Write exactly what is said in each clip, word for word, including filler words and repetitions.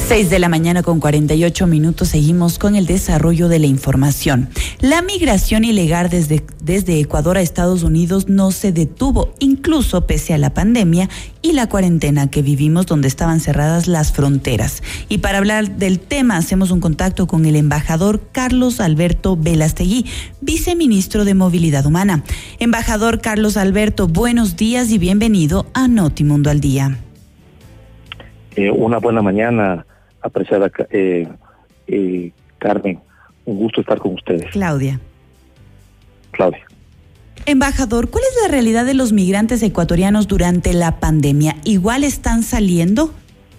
Seis de la mañana con cuarenta y ocho minutos, seguimos con el desarrollo de la información. La migración ilegal desde, desde Ecuador a Estados Unidos no se detuvo, incluso pese a la pandemia y la cuarentena que vivimos, donde estaban cerradas las fronteras. Y para hablar del tema, hacemos un contacto con el embajador Carlos Alberto Velastegui, viceministro de Movilidad Humana. Embajador Carlos Alberto, buenos días y bienvenido a Notimundo al Día. Eh, una buena mañana, apreciada eh, eh, Carmen. Un gusto estar con ustedes. Claudia. Claudia. Embajador, ¿cuál es la realidad de los migrantes ecuatorianos durante la pandemia? ¿Igual están saliendo?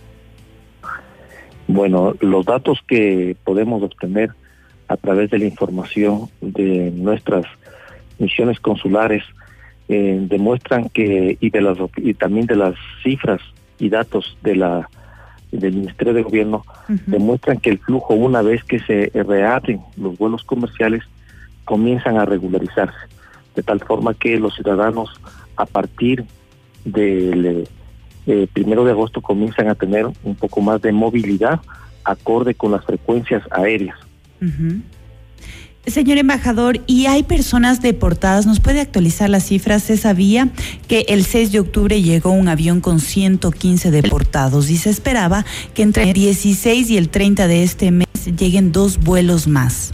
Bueno, los datos que podemos obtener a través de la información de nuestras misiones consulares eh, demuestran que, y de las y también de las cifras y datos de la del Ministerio de Gobierno, uh-huh. demuestran que el flujo, una vez que se reabren los vuelos comerciales, comienzan a regularizarse, de tal forma que los ciudadanos a partir del eh, primero de agosto comienzan a tener un poco más de movilidad acorde con las frecuencias aéreas. Uh-huh. Señor embajador, ¿y hay personas deportadas? ¿Nos puede actualizar las cifras? Se sabía que el seis de octubre llegó un avión con ciento quince deportados y se esperaba que entre el dieciséis y el treinta de este mes lleguen dos vuelos más.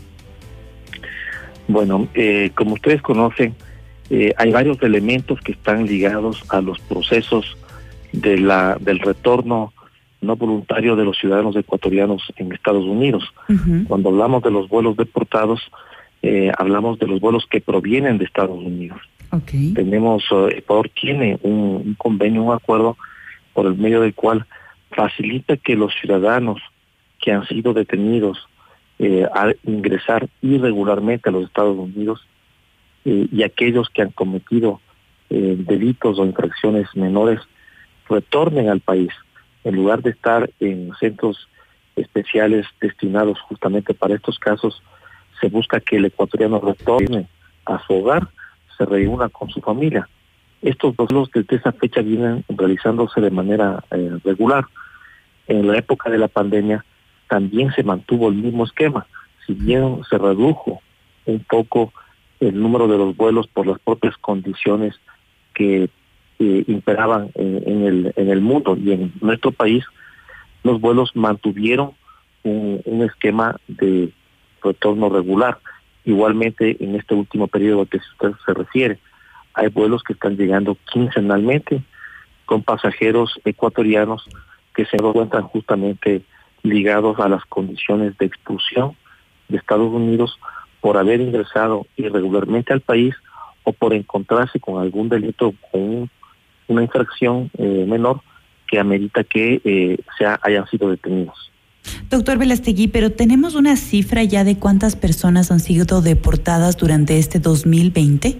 Bueno, eh, como ustedes conocen, eh, hay varios elementos que están ligados a los procesos de la del retorno no voluntario de los ciudadanos ecuatorianos en Estados Unidos. Uh-huh. Cuando hablamos de los vuelos deportados, eh, hablamos de los vuelos que provienen de Estados Unidos. Okay. Tenemos, uh, Ecuador tiene un, un convenio, un acuerdo por el medio del cual facilita que los ciudadanos que han sido detenidos eh, al ingresar irregularmente a los Estados Unidos eh, y aquellos que han cometido eh, delitos o infracciones menores retornen al país. En lugar de estar en centros especiales destinados justamente para estos casos, se busca que el ecuatoriano retorne a su hogar, se reúna con su familia. Estos vuelos desde esa fecha vienen realizándose de manera eh, regular. En la época de la pandemia también se mantuvo el mismo esquema, si bien se redujo un poco el número de los vuelos por las propias condiciones que Eh, imperaban en, en el en el mundo y en nuestro país. Los vuelos mantuvieron un, un esquema de retorno regular. Igualmente en este último periodo al que usted se refiere, hay vuelos que están llegando quincenalmente con pasajeros ecuatorianos que se encuentran justamente ligados a las condiciones de expulsión de Estados Unidos por haber ingresado irregularmente al país o por encontrarse con algún delito, con un una infracción eh, menor que amerita que eh, sea, hayan sido detenidos. Doctor Velastegui, pero ¿tenemos una cifra ya de cuántas personas han sido deportadas durante este dos mil veinte?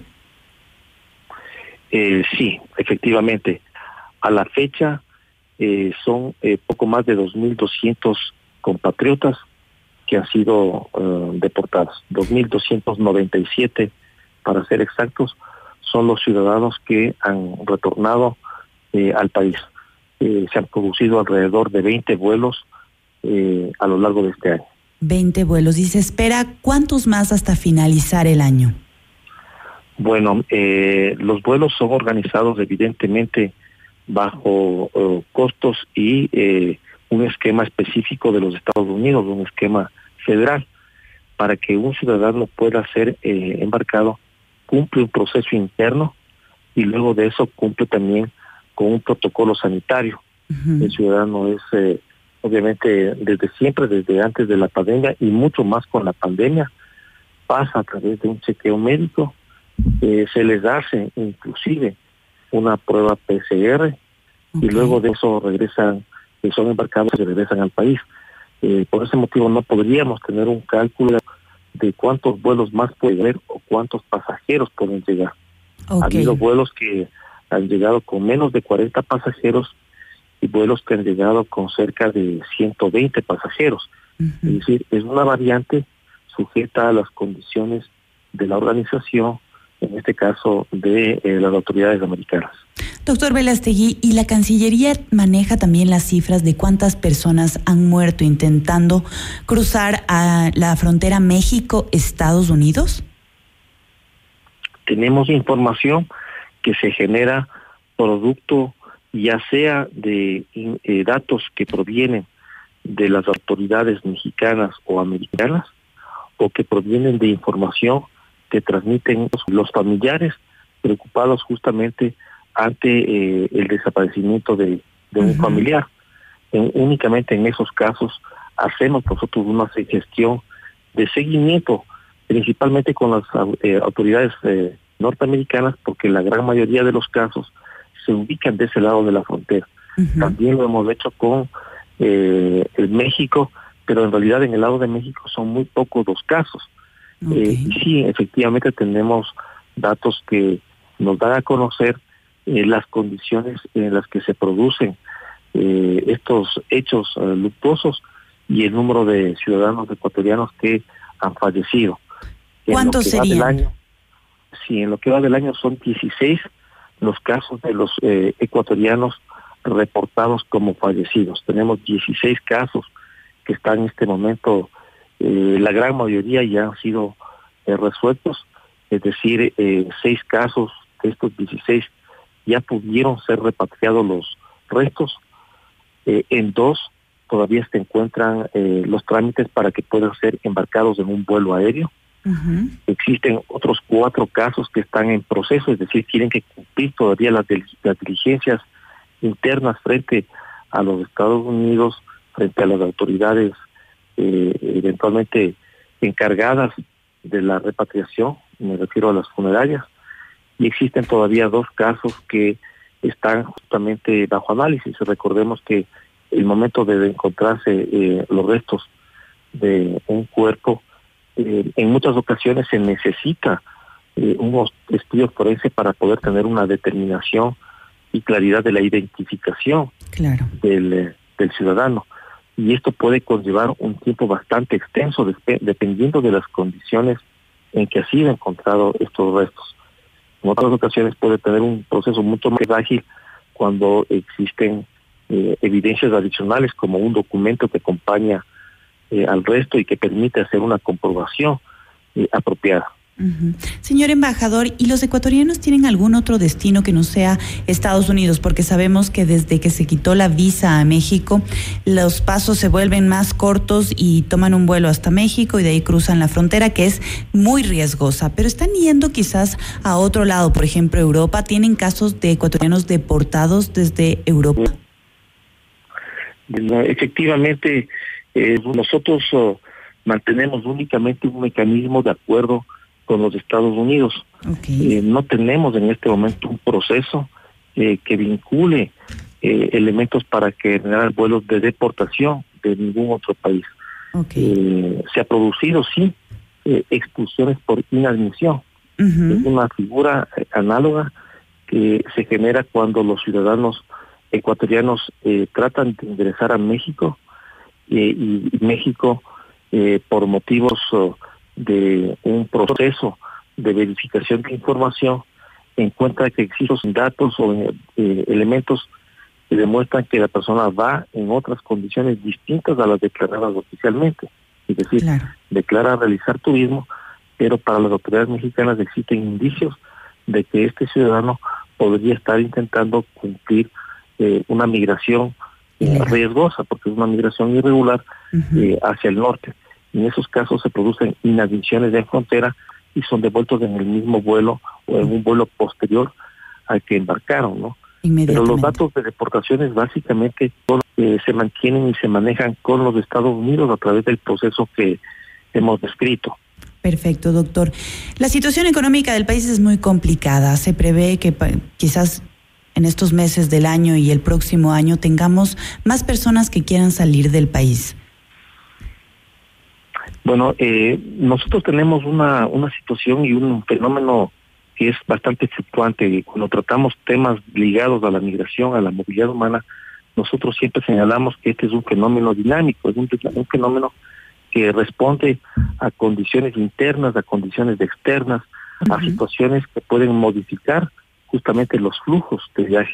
Eh, sí, efectivamente. A la fecha eh, son eh, poco más de dos mil doscientos compatriotas que han sido uh, deportados. dos mil doscientos noventa y siete, para ser exactos, son los ciudadanos que han retornado eh, al país. Eh, se han producido alrededor de veinte vuelos eh, a lo largo de este año. veinte vuelos. ¿Y se espera cuántos más hasta finalizar el año? Bueno, eh, los vuelos son organizados evidentemente bajo uh, costos y eh, un esquema específico de los Estados Unidos, un esquema federal, para que un ciudadano pueda ser eh, embarcado. Cumple un proceso interno y luego de eso cumple también con un protocolo sanitario. Uh-huh. El ciudadano es, eh, obviamente, desde siempre, desde antes de la pandemia y mucho más con la pandemia, pasa a través de un chequeo médico, eh, se les hace inclusive una prueba P C R. Okay. Y luego de eso regresan, eh, son embarcados y regresan al país. Eh, por ese motivo no podríamos tener un cálculo de cuántos vuelos más puede haber o cuántos pasajeros pueden llegar. Okay. Ha habido vuelos que han llegado con menos de cuarenta pasajeros y vuelos que han llegado con cerca de ciento veinte pasajeros. Uh-huh. Es decir, es una variante sujeta a las condiciones de la organización, en este caso de eh, las autoridades americanas. Doctor Velastegui, ¿y la Cancillería maneja también las cifras de cuántas personas han muerto intentando cruzar a la frontera México-Estados Unidos? Tenemos información que se genera producto ya sea de eh, datos que provienen de las autoridades mexicanas o americanas, o que provienen de información que transmiten los familiares preocupados justamente ante eh, el desaparecimiento de, de un uh-huh. familiar. En, únicamente en esos casos hacemos nosotros una gestión de seguimiento, principalmente con las eh, autoridades eh, norteamericanas, porque la gran mayoría de los casos se ubican de ese lado de la frontera. Uh-huh. También lo hemos hecho con eh, el México, pero en realidad en el lado de México son muy pocos los casos. Okay. Eh, y sí, efectivamente tenemos datos que nos dan a conocer eh, las condiciones en las que se producen eh, estos hechos eh, luctuosos y el número de ciudadanos ecuatorianos que han fallecido. ¿Cuántos serían? Año, sí, en lo que va del año son dieciséis los casos de los eh, ecuatorianos reportados como fallecidos. Tenemos dieciséis casos que están en este momento, eh, la gran mayoría ya han sido eh, resueltos, es decir, eh, seis casos de estos dieciséis ya pudieron ser repatriados los restos, eh, en dos todavía se encuentran eh, los trámites para que puedan ser embarcados en un vuelo aéreo. Uh-huh. Existen otros cuatro casos que están en proceso, es decir, tienen que cumplir todavía las, del, las diligencias internas frente a los Estados Unidos, frente a las autoridades eh, eventualmente encargadas de la repatriación, me refiero a las funerarias, y existen todavía dos casos que están justamente bajo análisis. Recordemos que el momento de encontrarse eh, los restos de un cuerpo, eh, en muchas ocasiones se necesita eh, unos estudios forenses para poder tener una determinación y claridad de la identificación claro. del, eh, del ciudadano. Y esto puede conllevar un tiempo bastante extenso de, dependiendo de las condiciones en que ha sido encontrado estos restos. En otras ocasiones puede tener un proceso mucho más ágil cuando existen eh, evidencias adicionales como un documento que acompaña eh, al resto y que permite hacer una comprobación eh, apropiada. Uh-huh. Señor embajador, ¿y los ecuatorianos tienen algún otro destino que no sea Estados Unidos? Porque sabemos que desde que se quitó la visa a México, los pasos se vuelven más cortos y toman un vuelo hasta México y de ahí cruzan la frontera, que es muy riesgosa. Pero están yendo quizás a otro lado, por ejemplo, Europa. ¿Tienen casos de ecuatorianos deportados desde Europa? No, efectivamente, eh, nosotros uh, mantenemos únicamente un mecanismo de acuerdo con los Estados Unidos. Okay. Eh, no tenemos en este momento un proceso eh, que vincule eh, elementos para generar vuelos de deportación de ningún otro país. Okay. Eh, se ha producido, sí, eh, expulsiones por inadmisión. Uh-huh. Es una figura eh, análoga que se genera cuando los ciudadanos ecuatorianos eh, tratan de ingresar a México eh, y, y México, eh, por motivos uh, de un proceso de verificación de información, encuentra que existen datos o eh, elementos que demuestran que la persona va en otras condiciones distintas a las declaradas oficialmente. Es decir, claro. declara realizar turismo, pero para las autoridades mexicanas existen indicios de que este ciudadano podría estar intentando cumplir eh, una migración eh, riesgosa, porque es una migración irregular uh-huh. eh, hacia el norte. En esos casos se producen inadmisiones en frontera y son devueltos en el mismo vuelo o en un vuelo posterior al que embarcaron, ¿no? Pero los datos de deportaciones básicamente eh, se mantienen y se manejan con los Estados Unidos a través del proceso que hemos descrito. Perfecto, doctor. La situación económica del país es muy complicada. Se prevé que pa- quizás en estos meses del año y el próximo año tengamos más personas que quieran salir del país. Bueno, eh, nosotros tenemos una, una situación y un fenómeno que es bastante fluctuante. Cuando tratamos temas ligados a la migración, a la movilidad humana, nosotros siempre señalamos que este es un fenómeno dinámico, es un, un fenómeno que responde a condiciones internas, a condiciones externas, uh-huh. a situaciones que pueden modificar justamente los flujos de viaje.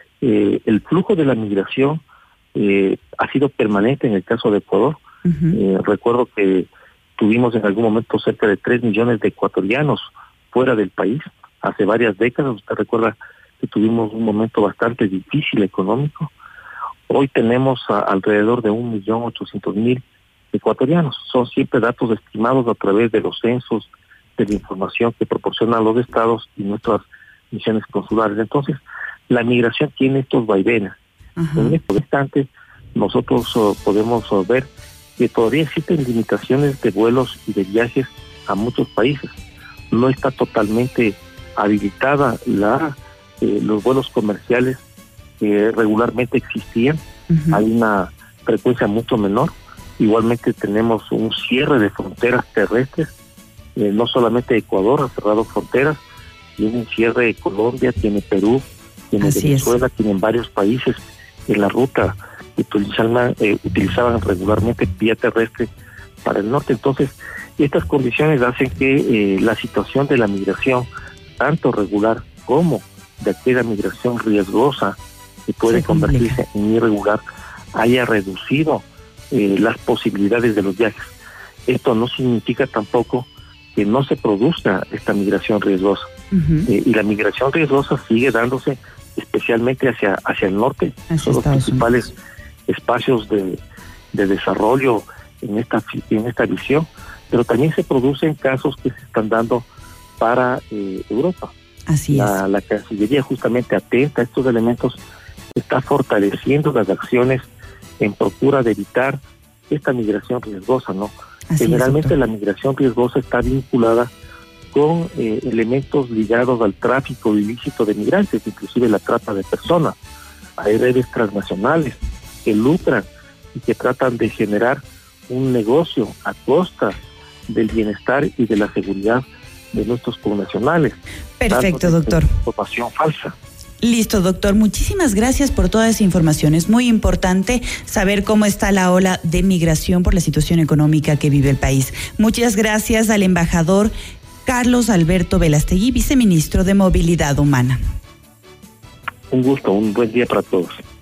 Eh, el flujo de la migración eh, ha sido permanente en el caso de Ecuador. Uh-huh. Eh, recuerdo que tuvimos en algún momento cerca de tres millones de ecuatorianos fuera del país, hace varias décadas. Usted recuerda que tuvimos un momento bastante difícil económico. Hoy tenemos a, alrededor de un millón ochocientos mil ecuatorianos. Son siempre datos estimados a través de los censos, de la información que proporcionan los estados y nuestras misiones consulares. Entonces, la migración tiene estos vaivenes. Uh-huh. En este instante, nosotros uh, podemos uh, ver que todavía existen limitaciones de vuelos y de viajes a muchos países. No está totalmente habilitada la eh, los vuelos comerciales que regularmente existían. Uh-huh. Hay una frecuencia mucho menor. Igualmente tenemos un cierre de fronteras terrestres. Eh, no solamente Ecuador ha cerrado fronteras, tiene un cierre de Colombia, tiene Perú, tiene Así Venezuela, es. Tienen varios países en la ruta que utilizaban, eh, utilizaban regularmente vía terrestre para el norte. Entonces, estas condiciones hacen que eh, la situación de la migración, tanto regular como de aquella migración riesgosa que puede convertirse en irregular, haya reducido eh, las posibilidades de los viajes. Esto no significa tampoco que no se produzca esta migración riesgosa. Uh-huh. Eh, y la migración riesgosa sigue dándose especialmente hacia hacia el norte. Hacia Son los principales Unidos. espacios de, de desarrollo en esta en esta visión, pero también se producen casos que se están dando para eh, Europa. Así la, es. La Cancillería justamente atenta a estos elementos, está fortaleciendo las acciones en procura de evitar esta migración riesgosa, ¿no? Así Generalmente es, la migración riesgosa está vinculada con eh, elementos ligados al tráfico ilícito de migrantes, inclusive la trata de personas. Hay redes transnacionales que lucran y que tratan de generar un negocio a costa del bienestar y de la seguridad de nuestros connacionales. Perfecto, doctor. Información falsa. Listo, doctor. Muchísimas gracias por toda esa información. Es muy importante saber cómo está la ola de migración por la situación económica que vive el país. Muchas gracias al embajador Carlos Alberto Velastegui, viceministro de Movilidad Humana. Un gusto, un buen día para todos.